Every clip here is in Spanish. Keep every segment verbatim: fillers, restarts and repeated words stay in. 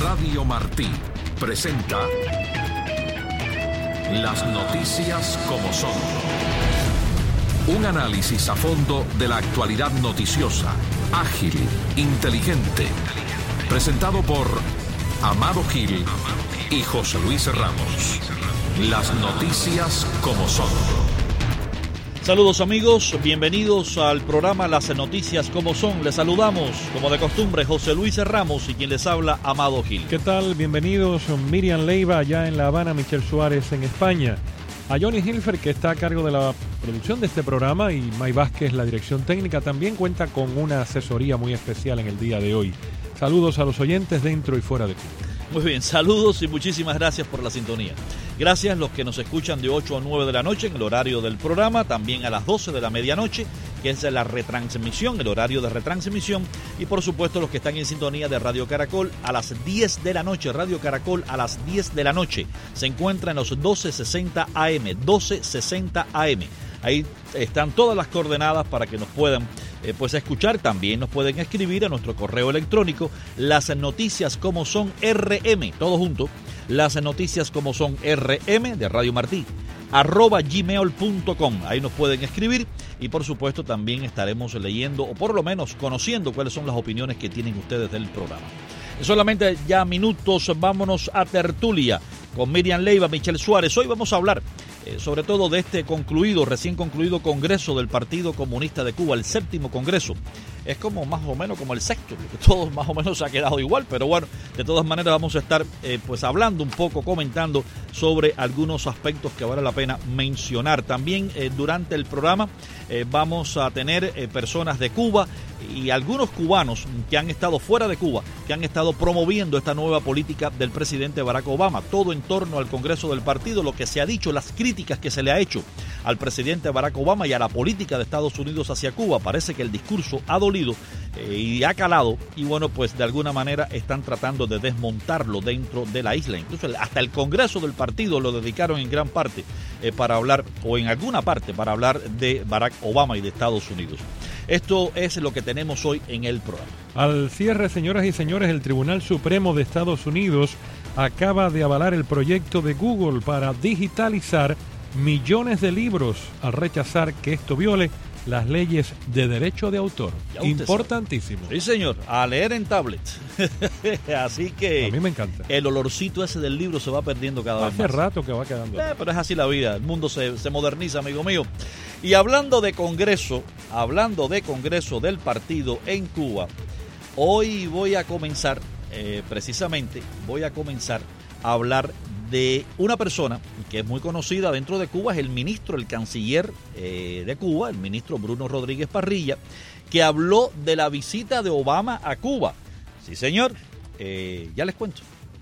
Radio Martí presenta Las noticias como son. Un análisis a fondo de la actualidad noticiosa, ágil, inteligente. Presentado por Amado Gil y José Luis Ramos. Las noticias como son. Saludos amigos, bienvenidos al programa Las Noticias Como Son. Les saludamos, como de costumbre, José Luis Ramos y quien les habla, Amado Gil. ¿Qué tal? Bienvenidos, Miriam Leiva allá en La Habana, Michelle Suárez en España. A Johnny Hilfer, que está a cargo de la producción de este programa, y May Vázquez, la dirección técnica, también cuenta con una asesoría muy especial en el día de hoy. Saludos a los oyentes dentro y fuera de Cuba. Muy bien, saludos y muchísimas gracias por la sintonía. Gracias a los que nos escuchan de ocho a nueve de la noche en el horario del programa, también a las doce de la medianoche, que es la retransmisión, el horario de retransmisión, y por supuesto los que están en sintonía de Radio Caracol a las diez de la noche. Radio Caracol a las diez de la noce se encuentra en los doce sesenta A M, doce sesenta A M. Ahí están todas las coordenadas para que nos puedan eh, pues escuchar. También nos pueden escribir a nuestro correo electrónico, las noticias como son rm, todo junto, las noticias como son rm de Radio Martí, arroba gmail punto com. Ahí nos pueden escribir y por supuesto también estaremos leyendo o por lo menos conociendo cuáles son las opiniones que tienen ustedes del programa. Solamente ya minutos, vámonos a tertulia con Miriam Leiva, Michelle Suárez. Hoy vamos a hablar eh, sobre todo de este concluido, recién concluido Congreso del Partido Comunista de Cuba, el séptimo Congreso. Es como más o menos como el sexto, porque todo más o menos se ha quedado igual, pero bueno, de todas maneras vamos a estar eh, pues hablando un poco, comentando sobre algunos aspectos que vale la pena mencionar. También eh, durante el programa eh, vamos a tener eh, personas de Cuba y algunos cubanos que han estado fuera de Cuba, que han estado promoviendo esta nueva política del presidente Barack Obama, todo en torno al Congreso del partido, lo que se ha dicho, las críticas que se le ha hecho al presidente Barack Obama y a la política de Estados Unidos hacia Cuba. Parece que el discurso ha dolido eh, y ha calado, y bueno, pues de alguna manera están tratando de desmontarlo dentro de la isla. Incluso hasta el Congreso del partido lo dedicaron en gran parte eh, para hablar, o en alguna parte para hablar de Barack Obama y de Estados Unidos. Esto es lo que tenemos hoy en el programa. Al cierre, señoras y señores, el Tribunal Supremo de Estados Unidos acaba de avalar el proyecto de Google para digitalizar millones de libros, al rechazar que esto viole las leyes de derecho de autor. Importantísimo. Sí, señor, a leer en tablet. Así que a mí me encanta. El olorcito ese del libro se va perdiendo cada Hace vez más. Hace rato que va quedando. Eh, pero es así la vida, el mundo se, se moderniza, amigo mío. Y hablando de Congreso, hablando de Congreso del partido en Cuba, hoy voy a comenzar, eh, precisamente, voy a comenzar a hablar de una persona que es muy conocida dentro de Cuba, es el ministro, el canciller eh, de Cuba, el ministro Bruno Rodríguez Parrilla, que habló de la visita de Obama a Cuba. Sí, señor, eh, ya les cuento.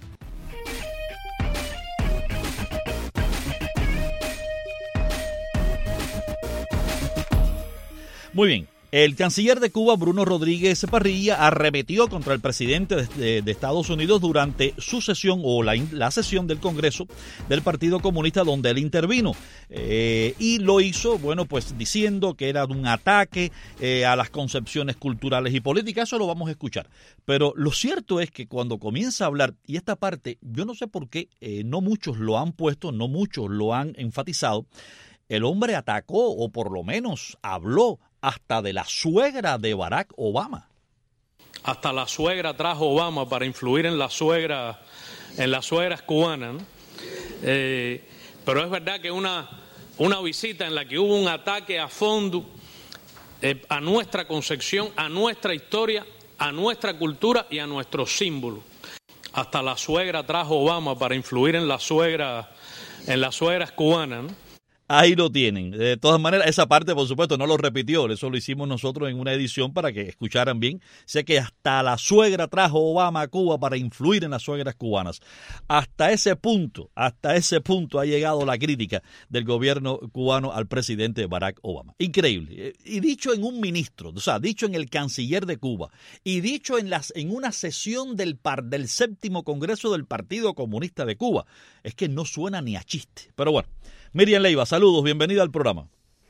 Muy bien. El canciller de Cuba, Bruno Rodríguez Parrilla, arremetió contra el presidente de, de, de Estados Unidos durante su sesión o la, la sesión del Congreso del Partido Comunista donde él intervino. Eh, y lo hizo, bueno, pues diciendo que era un ataque eh, a las concepciones culturales y políticas. Eso lo vamos a escuchar. Pero lo cierto es que cuando comienza a hablar, y esta parte, yo no sé por qué, eh, no muchos lo han puesto, no muchos lo han enfatizado, el hombre atacó o por lo menos habló hasta de la suegra de Barack Obama. Hasta la suegra trajo Obama para influir en la suegra, en las suegras cubanas, ¿no? Eh, pero es verdad que una, una visita en la que hubo un ataque a fondo eh, a nuestra concepción, a nuestra historia, a nuestra cultura y a nuestros símbolos. Hasta la suegra trajo Obama para influir en la suegra, en las suegras cubanas, ¿no? Ahí lo tienen. De todas maneras, esa parte, por supuesto, no lo repitió. Eso lo hicimos nosotros en una edición para que escucharan bien. Sé que hasta la suegra trajo Obama a Cuba para influir en las suegras cubanas. Hasta ese punto, hasta ese punto ha llegado la crítica del gobierno cubano al presidente Barack Obama. Increíble. Y dicho en un ministro, o sea, dicho en el canciller de Cuba, y dicho en, las, en una sesión del, par, del séptimo Congreso del Partido Comunista de Cuba. Es que no suena ni a chiste. Pero bueno. Miriam Leiva, saludos, bienvenida al programa.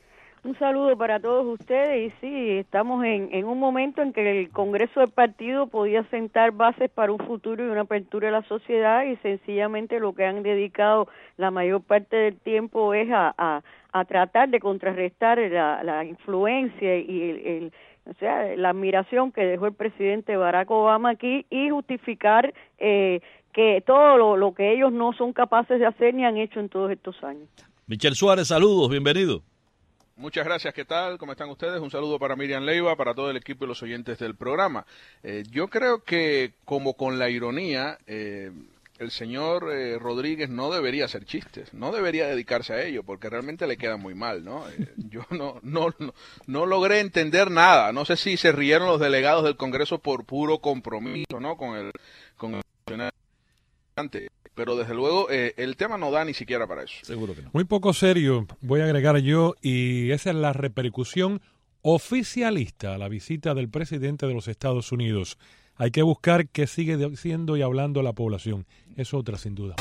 Un saludo para todos ustedes y sí, estamos en, en un momento en que el Congreso del partido podía sentar bases para un futuro y una apertura de la sociedad y sencillamente lo que han dedicado la mayor parte del tiempo es a, a, a tratar de contrarrestar la, la influencia y el, el o sea, la admiración que dejó el presidente Barack Obama aquí y justificar eh, que todo lo, lo que ellos no son capaces de hacer ni han hecho en todos estos años. Michel Suárez, saludos, bienvenido. Muchas gracias, ¿qué tal? ¿Cómo están ustedes? Un saludo para Miriam Leiva, para todo el equipo y los oyentes del programa. Eh, yo creo que, como con la ironía, eh, el señor eh, Rodríguez no debería hacer chistes, no debería dedicarse a ello, porque realmente le queda muy mal, ¿no? Eh, yo no, no, no, no logré entender nada, no sé si se rieron los delegados del Congreso por puro compromiso, ¿no? Con el, con el pero desde luego eh, el tema no da ni siquiera para eso. Seguro que no. Muy poco serio, voy a agregar yo, y esa es la repercusión oficialista a la visita del presidente de los Estados Unidos. Hay que buscar qué sigue diciendo y hablando la población. Es otra, sin duda.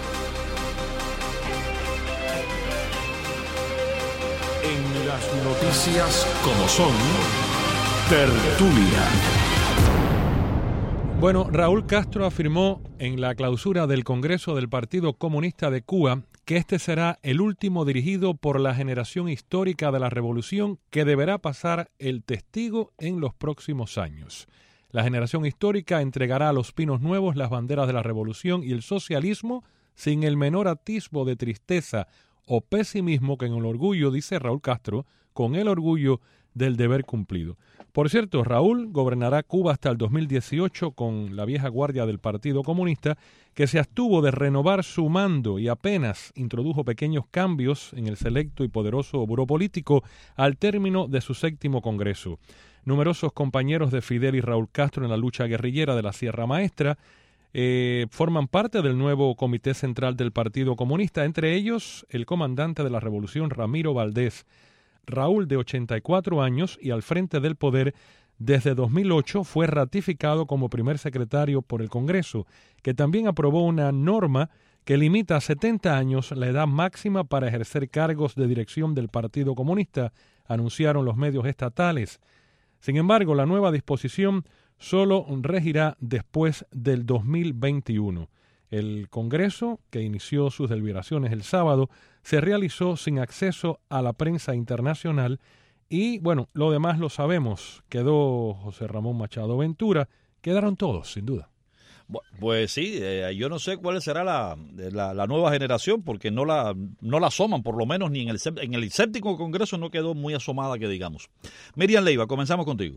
En las noticias como son, tertulia. Bueno, Raúl Castro afirmó en la clausura del Congreso del Partido Comunista de Cuba que este será el último dirigido por la generación histórica de la revolución que deberá pasar el testigo en los próximos años. La generación histórica entregará a los pinos nuevos las banderas de la revolución y el socialismo sin el menor atisbo de tristeza o pesimismo que en el orgullo, dice Raúl Castro, con el orgullo del deber cumplido. Por cierto, Raúl gobernará Cuba hasta el dos mil dieciocho con la vieja guardia del Partido Comunista, que se abstuvo de renovar su mando y apenas introdujo pequeños cambios en el selecto y poderoso buró político al término de su séptimo congreso. Numerosos compañeros de Fidel y Raúl Castro en la lucha guerrillera de la Sierra Maestra eh, forman parte del nuevo Comité Central del Partido Comunista, entre ellos el comandante de la Revolución Ramiro Valdés. Raúl, de ochenta y cuatro años y al frente del poder desde dos mil ocho, fue ratificado como primer secretario por el Congreso, que también aprobó una norma que limita a setenta años la edad máxima para ejercer cargos de dirección del Partido Comunista, anunciaron los medios estatales. Sin embargo, la nueva disposición solo regirá después del dos mil veintiuno. El Congreso, que inició sus deliberaciones el sábado, se realizó sin acceso a la prensa internacional y, bueno, lo demás lo sabemos. Quedó José Ramón Machado Ventura, quedaron todos, sin duda. Pues sí, eh, yo no sé cuál será la, la, la nueva generación, porque no la no la asoman, por lo menos ni en el, en el séptimo Congreso no quedó muy asomada, que digamos. Miriam Leiva, comenzamos contigo.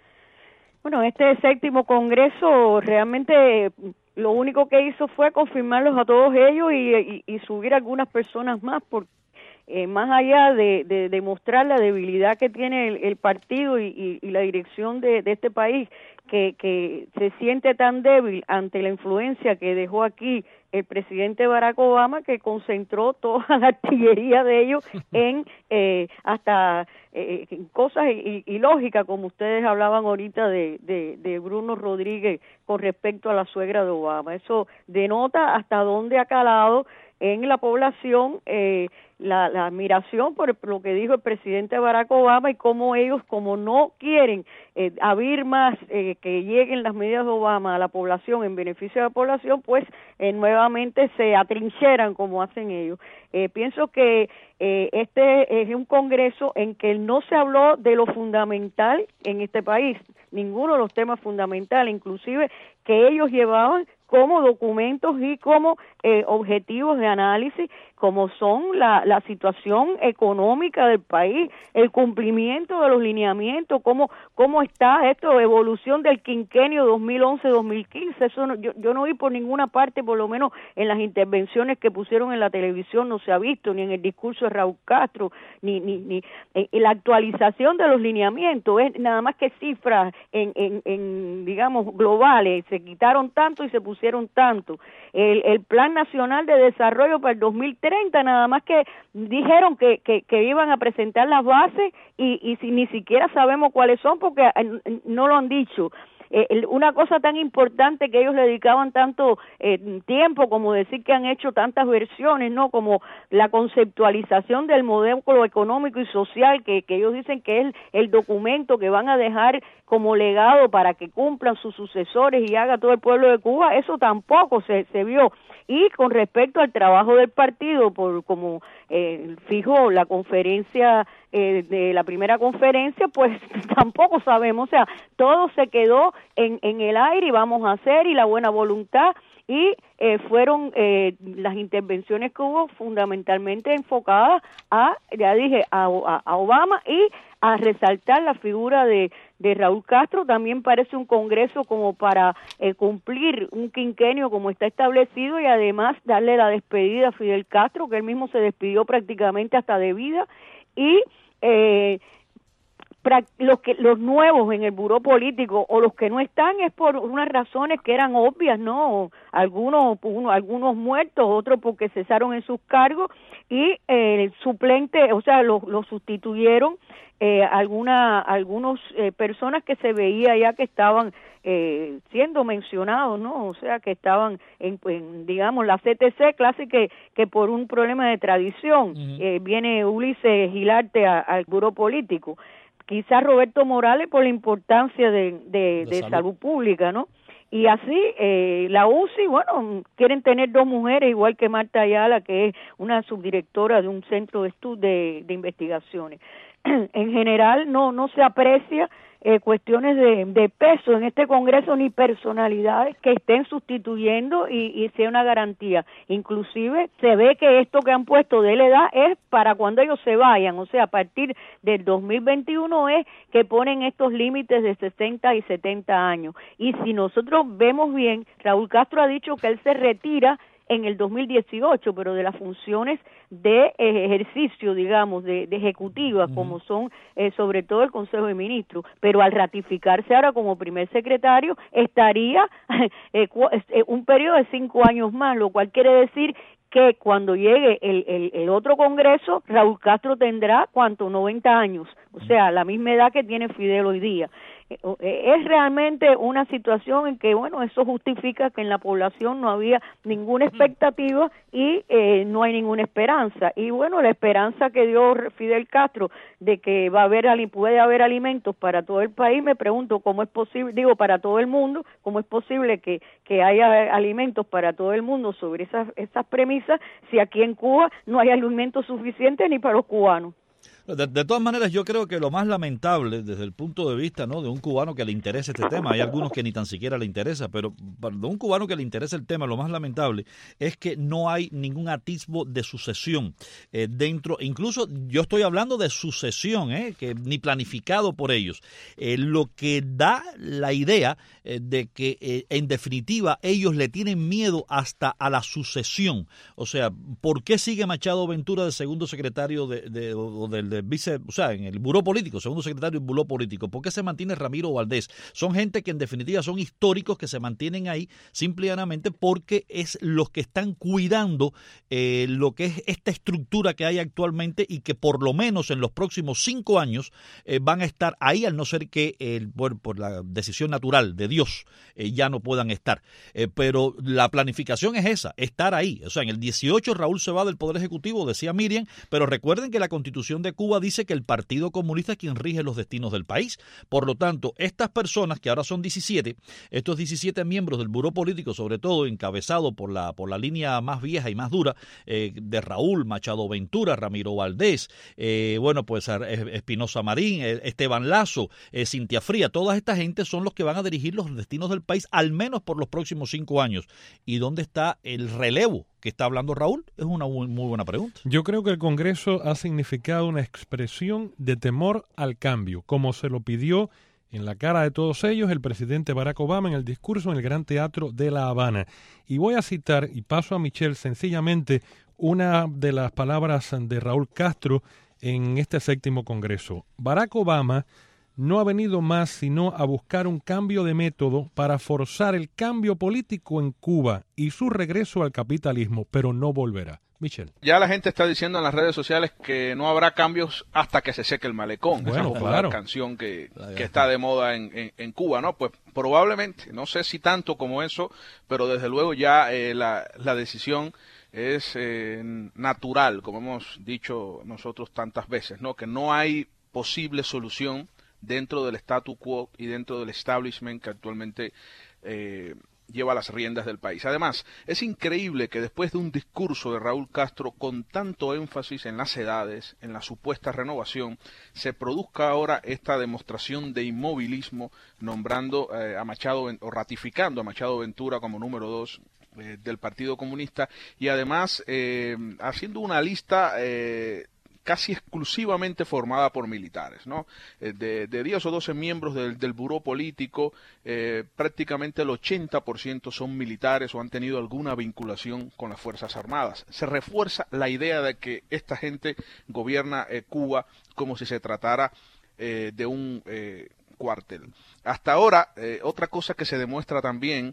Bueno, este séptimo Congreso realmente lo único que hizo fue confirmarlos a todos ellos y, y, y subir algunas personas más, porque eh, más allá de, de demostrar la debilidad que tiene el, el partido y, y, y la dirección de, de este país, que, que se siente tan débil ante la influencia que dejó aquí el presidente Barack Obama, que concentró toda la artillería de ellos en eh, hasta eh, cosas ilógicas, como ustedes hablaban ahorita de, de, de Bruno Rodríguez con respecto a la suegra de Obama. Eso denota hasta dónde ha calado en la población eh, la, la admiración por lo que dijo el presidente Barack Obama y cómo ellos, como no quieren eh, abrir más, eh, que lleguen las medidas de Obama a la población en beneficio de la población, pues eh, nuevamente se atrincheran como hacen ellos. Eh, pienso que eh, este es un congreso en que no se habló de lo fundamental en este país, ninguno de los temas fundamentales, inclusive que ellos llevaban como documentos y como eh, objetivos de análisis, como son la, la situación económica del país, el cumplimiento de los lineamientos, cómo, cómo está esto, evolución del quinquenio dos mil once dos mil quince, eso no, yo, yo no vi por ninguna parte, por lo menos en las intervenciones que pusieron en la televisión, no se ha visto, ni en el discurso de Raúl Castro, ni, ni, ni eh, la actualización de los lineamientos, es nada más que cifras en, en, en digamos, globales, se quitaron tanto y se pusieron tanto. El, el Plan Nacional de Desarrollo para el dos mil treinta, nada más que dijeron que, que, que iban a presentar las bases y, y si, ni siquiera sabemos cuáles son porque no lo han dicho. eh, una cosa tan importante que ellos le dedicaban tanto eh, tiempo, como decir que han hecho tantas versiones, ¿no? Como la conceptualización del modelo económico y social, que, que ellos dicen que es el documento que van a dejar como legado para que cumplan sus sucesores y haga todo el pueblo de Cuba, eso tampoco se, se vio. Y con respecto al trabajo del partido, por como eh, fijó la conferencia eh, de la primera conferencia, pues tampoco sabemos, o sea, todo se quedó en, en el aire y vamos a hacer y la buena voluntad, y eh, fueron eh, las intervenciones que hubo fundamentalmente enfocadas a, ya dije, a, a, a Obama y a resaltar la figura de, de Raúl Castro. También parece un congreso como para eh, cumplir un quinquenio como está establecido y además darle la despedida a Fidel Castro, que él mismo se despidió prácticamente hasta de vida, y eh, los que los nuevos en el buró político o los que no están es por unas razones que eran obvias, ¿no? Algunos uno, algunos muertos, otros porque cesaron en sus cargos, y eh, el suplente, o sea, los lo sustituyeron eh, alguna algunos eh, personas que se veía ya que estaban eh, siendo mencionados, ¿no? O sea, que estaban en, en digamos la C T C, clase que que por un problema de tradición uh-huh. eh, viene Ulises Gilarte a, al buró político. Quizás Roberto Morales por la importancia de, de, de, de salud. salud pública, ¿no? Y así, eh, la U C I, bueno, quieren tener dos mujeres, igual que Marta Ayala, que es una subdirectora de un centro de estudios de, de investigaciones. En general, no no se aprecia eh, cuestiones de, de peso en este Congreso, ni personalidades que estén sustituyendo y, y sea una garantía. Inclusive se ve que esto que han puesto de la edad es para cuando ellos se vayan, o sea, a partir del dos mil veintiuno es que ponen estos límites de sesenta y setenta años. Y si nosotros vemos bien, Raúl Castro ha dicho que él se retira en el dos mil dieciocho, pero de las funciones de ejercicio, digamos, de, de ejecutiva, uh-huh. como son eh, sobre todo el Consejo de Ministros, pero al ratificarse ahora como primer secretario, estaría eh, eh, un periodo de cinco años más, lo cual quiere decir que cuando llegue el, el, el otro Congreso, Raúl Castro tendrá, ¿cuánto? noventa años, o sea, la misma edad que tiene Fidel hoy día. Es realmente una situación en que, bueno, eso justifica que en la población no había ninguna expectativa y eh, no hay ninguna esperanza. Y bueno, la esperanza que dio Fidel Castro de que va a haber puede haber alimentos para todo el país, me pregunto cómo es posible, digo, para todo el mundo, cómo es posible que, que haya alimentos para todo el mundo sobre esas, esas premisas si aquí en Cuba no hay alimentos suficientes ni para los cubanos. De, de todas maneras, yo creo que lo más lamentable desde el punto de vista, ¿no?, de un cubano que le interese este tema, hay algunos que ni tan siquiera le interesa, pero de un cubano que le interesa el tema, lo más lamentable es que no hay ningún atisbo de sucesión eh, dentro, incluso yo estoy hablando de sucesión, eh, que ni planificado por ellos, eh, lo que da la idea eh, de que eh, en definitiva ellos le tienen miedo hasta a la sucesión. O sea, ¿por qué sigue Machado Ventura de segundo secretario de, de, o del de vice, o sea, en el buró político, segundo secretario del buró político? ¿Por qué se mantiene Ramiro Valdés? Son gente que en definitiva son históricos que se mantienen ahí simplemente porque es los que están cuidando eh, lo que es esta estructura que hay actualmente y que por lo menos en los próximos cinco años eh, van a estar ahí, al no ser que eh, por, por la decisión natural de Dios eh, ya no puedan estar. Eh, pero la planificación es esa, estar ahí. O sea, en el dieciocho Raúl se va del Poder Ejecutivo, decía Miriam, pero recuerden que la Constitución de Cuba dice que el Partido Comunista es quien rige los destinos del país. Por lo tanto, estas personas, que ahora son diecisiete, estos diecisiete miembros del buró político, sobre todo encabezado por la, por la línea más vieja y más dura eh, de Raúl, Machado Ventura, Ramiro Valdés, eh, bueno, pues Espinosa Marín, Esteban Lazo, eh, Cintia Fría, toda esta gente son los que van a dirigir los destinos del país, al menos por los próximos cinco años. ¿Y dónde está el relevo que está hablando Raúl? Es una muy, muy buena pregunta. Yo creo que el Congreso ha significado una expresión de temor al cambio, como se lo pidió en la cara de todos ellos el presidente Barack Obama en el discurso en el Gran Teatro de La Habana. Y voy a citar, y paso a Michelle, sencillamente una de las palabras de Raúl Castro en este séptimo Congreso. Barack Obama no ha venido más sino a buscar un cambio de método para forzar el cambio político en Cuba y su regreso al capitalismo, pero no volverá. Michel. Ya la gente está diciendo en las redes sociales que no habrá cambios hasta que se seque el malecón. Bueno, esa popular claro. canción que, que está de moda en, en, en Cuba, ¿no? Pues probablemente, no sé si tanto como eso, pero desde luego ya eh, la, la decisión es eh, natural, como hemos dicho nosotros tantas veces, ¿no? Que no hay posible solución dentro del statu quo y dentro del establishment que actualmente eh, lleva las riendas del país. Además, es increíble que después de un discurso de Raúl Castro con tanto énfasis en las edades, en la supuesta renovación, se produzca ahora esta demostración de inmovilismo nombrando eh, a Machado o ratificando a Machado Ventura como número dos eh, del Partido Comunista y además eh, haciendo una lista eh, casi exclusivamente formada por militares, ¿no? De, de diez o doce miembros del, del buró político, eh, prácticamente el ochenta por ciento son militares o han tenido alguna vinculación con las Fuerzas Armadas. Se refuerza la idea de que esta gente gobierna eh, Cuba como si se tratara eh, de un eh, cuartel. Hasta ahora, eh, otra cosa que se demuestra también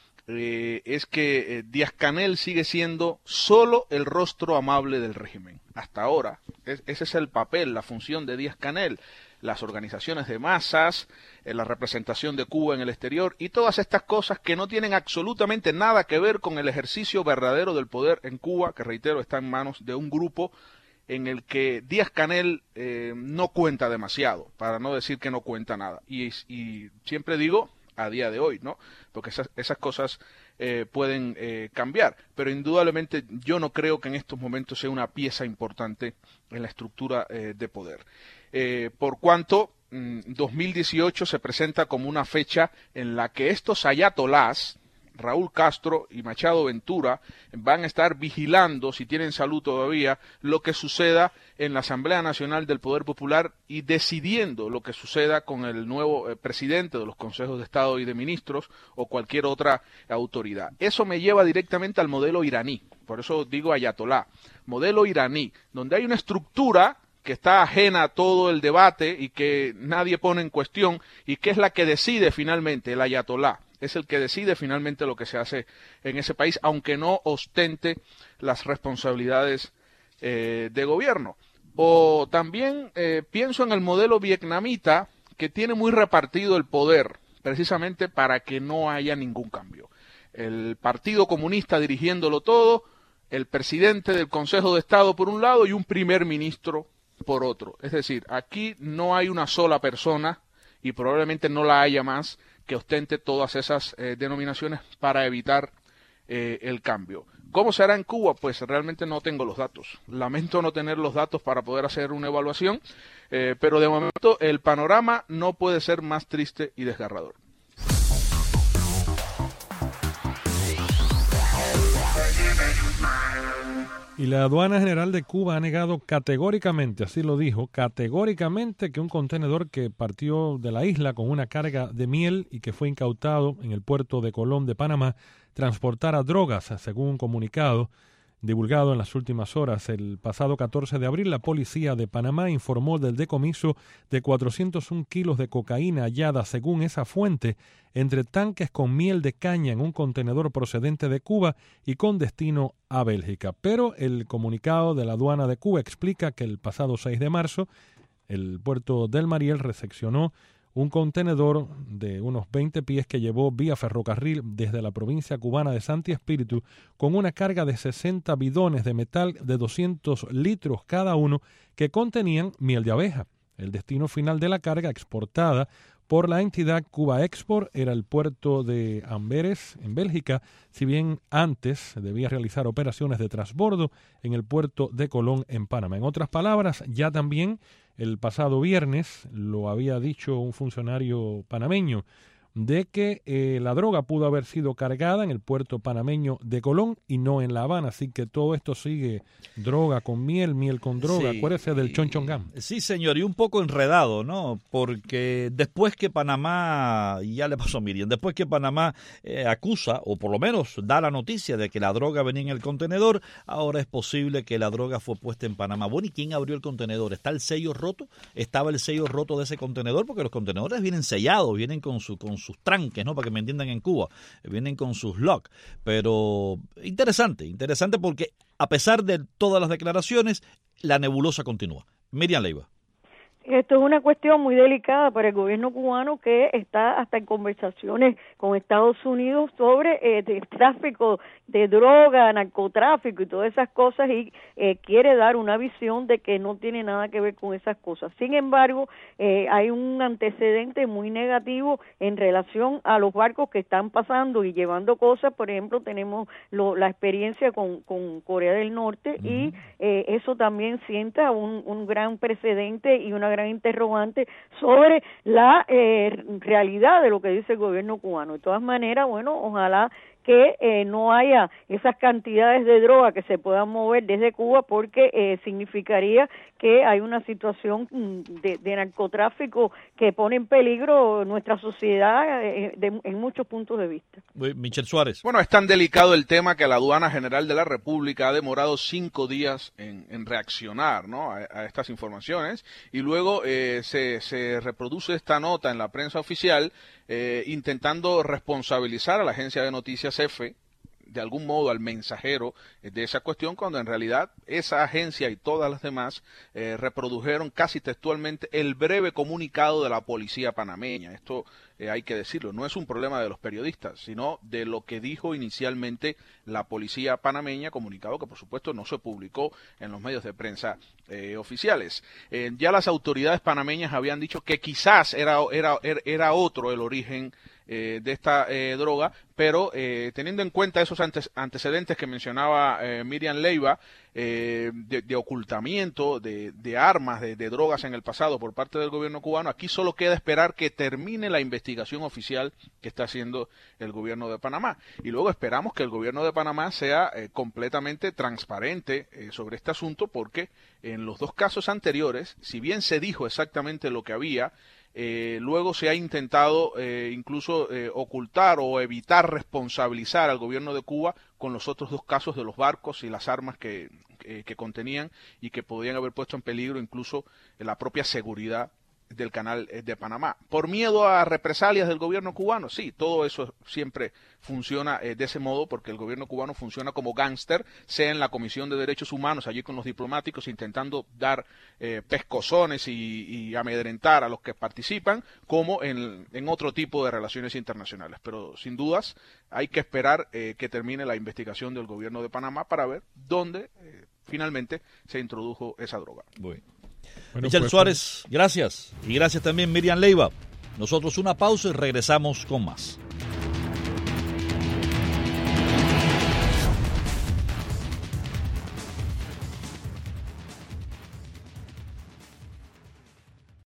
Eh, es que eh, Díaz-Canel sigue siendo solo el rostro amable del régimen. Hasta ahora, es, ese es el papel, la función de Díaz-Canel, las organizaciones de masas, eh, la representación de Cuba en el exterior y todas estas cosas que no tienen absolutamente nada que ver con el ejercicio verdadero del poder en Cuba, que reitero, está en manos de un grupo en el que Díaz-Canel eh, no cuenta demasiado, para no decir que no cuenta nada. Y, y siempre digo, a día de hoy, ¿no? Porque esas, esas cosas eh, pueden eh, cambiar, pero indudablemente yo no creo que en estos momentos sea una pieza importante en la estructura eh, de poder. Eh, por cuanto mmm, dos mil dieciocho se presenta como una fecha en la que estos ayatolás, Raúl Castro y Machado Ventura, van a estar vigilando, si tienen salud todavía, lo que suceda en la Asamblea Nacional del Poder Popular y decidiendo lo que suceda con el nuevo eh, presidente de los Consejos de Estado y de Ministros o cualquier otra autoridad. Eso me lleva directamente al modelo iraní, por eso digo ayatolá, modelo iraní, donde hay una estructura que está ajena a todo el debate y que nadie pone en cuestión y que es la que decide finalmente, el ayatolá. Es el que decide finalmente lo que se hace en ese país, aunque no ostente las responsabilidades eh, de gobierno. O también eh, pienso en el modelo vietnamita, que tiene muy repartido el poder, precisamente para que no haya ningún cambio. El Partido Comunista dirigiéndolo todo, el presidente del Consejo de Estado por un lado y un primer ministro por otro. Es decir, aquí no hay una sola persona, y probablemente no la haya más, que ostente todas esas eh, denominaciones para evitar eh, el cambio. ¿Cómo será en Cuba? Pues realmente no tengo los datos. Lamento no tener los datos para poder hacer una evaluación, eh, pero de momento el panorama no puede ser más triste y desgarrador. Y la Aduana General de Cuba ha negado categóricamente, así lo dijo, categóricamente que un contenedor que partió de la isla con una carga de miel y que fue incautado en el puerto de Colón de Panamá transportara drogas, según un comunicado divulgado en las últimas horas. El pasado catorce de abril, la policía de Panamá informó del decomiso de cuatrocientos un kilos de cocaína hallada, según esa fuente, entre tanques con miel de caña en un contenedor procedente de Cuba y con destino a Bélgica. Pero el comunicado de la aduana de Cuba explica que el pasado seis de marzo, el puerto del Mariel recepcionó un contenedor de unos veinte pies que llevó vía ferrocarril desde la provincia cubana de Santi Espíritu con una carga de sesenta bidones de metal de doscientos litros cada uno que contenían miel de abeja. El destino final de la carga exportada por la entidad Cuba Export era el puerto de Amberes, en Bélgica, si bien antes debía realizar operaciones de transbordo en el puerto de Colón, en Panamá. En otras palabras, ya también el pasado viernes, lo había dicho un funcionario panameño, de que eh, la droga pudo haber sido cargada en el puerto panameño de Colón y no en La Habana. Así que todo esto sigue droga con miel, miel con droga. Sí, Acuérdese del chonchongán. Sí, señor, y un poco enredado, ¿no? Porque después que Panamá, ya le pasó a Miriam, después que Panamá eh, acusa, o por lo menos da la noticia de que la droga venía en el contenedor, ahora es posible que la droga fue puesta en Panamá. Bueno, ¿y quién abrió el contenedor? ¿Está el sello roto? ¿Estaba el sello roto de ese contenedor? Porque los contenedores vienen sellados, vienen con su con sus tranques, ¿no? Para que me entiendan en Cuba, vienen con sus locks. Pero interesante, interesante porque a pesar de todas las declaraciones, la nebulosa continúa. Miriam Leiva. Esto es una cuestión muy delicada para el gobierno cubano, que está hasta en conversaciones con Estados Unidos sobre eh, el tráfico de droga, narcotráfico y todas esas cosas, y eh, quiere dar una visión de que no tiene nada que ver con esas cosas. Sin embargo, eh, hay un antecedente muy negativo en relación a los barcos que están pasando y llevando cosas. Por ejemplo, tenemos lo, la experiencia con, con Corea del Norte, uh-huh. y eh, eso también sienta un, un gran precedente y una gran interrogante sobre la eh, realidad de lo que dice el gobierno cubano. De todas maneras, bueno, ojalá que eh, no haya esas cantidades de droga que se puedan mover desde Cuba, porque eh, significaría que hay una situación de, de narcotráfico que pone en peligro nuestra sociedad eh, de, en muchos puntos de vista. Michel Suárez. Bueno, es tan delicado el tema que la Aduana General de la República ha demorado cinco días en, en reaccionar, ¿no? a, a estas informaciones, y luego eh, se, se reproduce esta nota en la prensa oficial eh, intentando responsabilizar a la agencia de noticias EFE, de algún modo al mensajero de esa cuestión, cuando en realidad esa agencia y todas las demás eh, reprodujeron casi textualmente el breve comunicado de la policía panameña. Esto eh, hay que decirlo, no es un problema de los periodistas, sino de lo que dijo inicialmente la policía panameña, comunicado que por supuesto no se publicó en los medios de prensa eh, oficiales. Eh, ya las autoridades panameñas habían dicho que quizás era, era, era otro el origen Eh, de esta eh, droga, pero eh, teniendo en cuenta esos antes, antecedentes que mencionaba eh, Miriam Leiva, eh, de, de ocultamiento de, de armas, de, de drogas en el pasado por parte del gobierno cubano, aquí solo queda esperar que termine la investigación oficial que está haciendo el gobierno de Panamá. Y luego esperamos que el gobierno de Panamá sea eh, completamente transparente eh, sobre este asunto, porque en los dos casos anteriores, si bien se dijo exactamente lo que había, Eh, luego se ha intentado eh, incluso eh, ocultar o evitar responsabilizar al gobierno de Cuba con los otros dos casos de los barcos y las armas que, que, que contenían y que podían haber puesto en peligro incluso la propia seguridad del canal de Panamá. ¿Por miedo a represalias del gobierno cubano? Sí, todo eso siempre funciona eh, de ese modo, porque el gobierno cubano funciona como gángster, sea en la Comisión de Derechos Humanos, allí con los diplomáticos, intentando dar eh, pescozones y, y amedrentar a los que participan, como en, en otro tipo de relaciones internacionales. Pero sin dudas hay que esperar eh, que termine la investigación del gobierno de Panamá para ver dónde eh, finalmente se introdujo esa droga. Bueno. Bueno, Michel pues, Suárez, gracias. Y gracias también Miriam Leiva. Nosotros una pausa y regresamos con más.